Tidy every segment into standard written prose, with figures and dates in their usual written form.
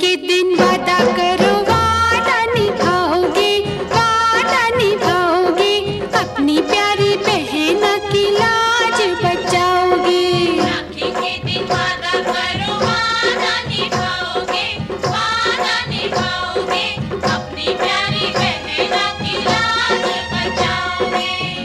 दिन वादा करो वादा निभाओगे, वादा निभाओगे, अपनी प्यारी बहन की लाज बचाओगे। राखी के दिन वादा करो वादा निभाओगे, वादा निभाओगे, अपनी प्यारी बहन की लाज बचाओगे।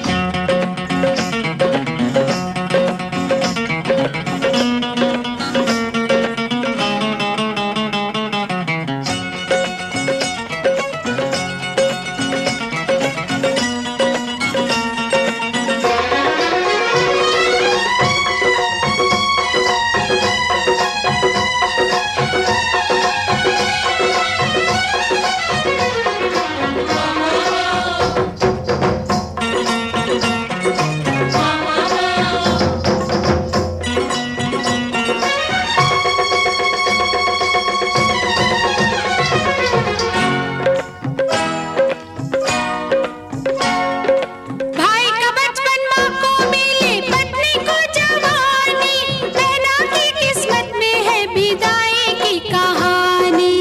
भाई का बचपन माँ को मिले, पत्नी को जवानी, बहना की किस्मत में है विदाई की कहानी।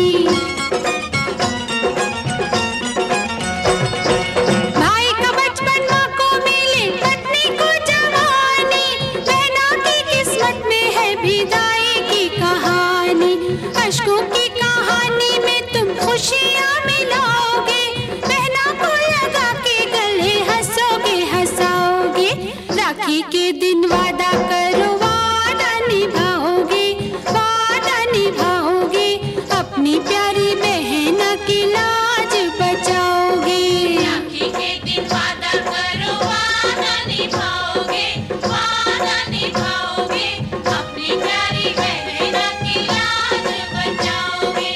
भाई का बचपन माँ को मिले, पत्नी को जवानी, बहना की किस्मत में है विदाई की कहानी। अश्कों की कहानी में तुम खुशियाँ मिलाओगे, बहना को लगा के गले हंसोगे हंसाओगे। राखी के दिन वादा करो वादा निभाओगे, वादा निभाओगे, अपनी प्यारी बहन की लाज बचाओगे। राखी के दिन वादा करो वादा निभाओगे, वादा निभाओगे, अपनी प्यारी बहन की लाज बचाओगे।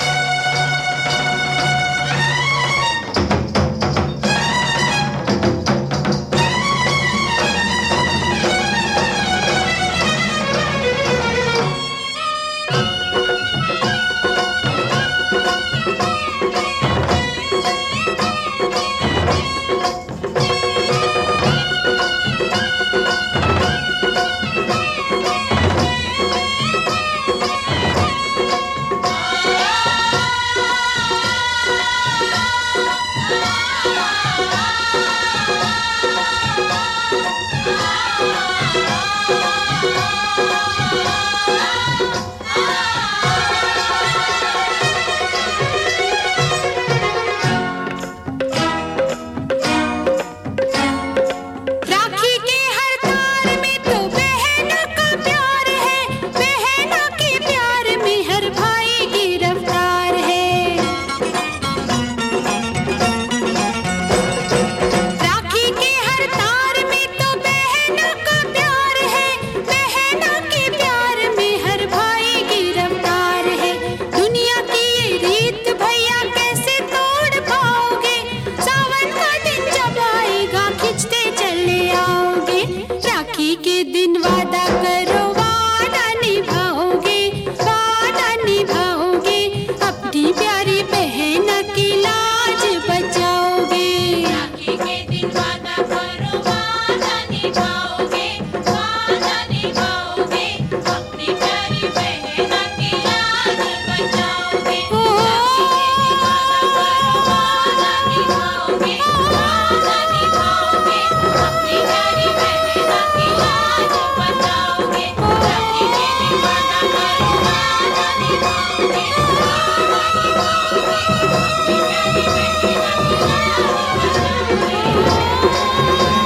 राखी के हर तार में तो बहन का प्यार है, बहन के प्यार में हर भाई गिरफ्तार है। राखी के हर तार में तो बहन का प्यार है, बहन के प्यार में हर भाई गिरफ्तार है। दुनिया की ये रीत भैया कैसे तोड़ पाओगे, सावन का दिन जब आएगा खिंचते चले आओगे। राखी के दिन वादा करो वादा निभाओगे, वादा निभाओगे, अपनी प्यारी बहन की लाज बचाओगे। राखी के दिन वादा करो वादा निभाओगे, वादा निभाओगे, अपनी प्यारी बहन की लाज बचाओगे। ओ, वादा निभाओगे, वादा निभाओगे, अपनी प्यारी बहन की लाज बचाओगे। राखी के दिन वादा करो वादा निभाओगे, वादा निभाओगे, अपनी प्यारी बहन की लाज बचाओगे।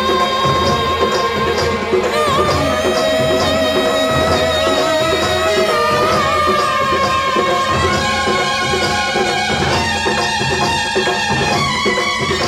ओ,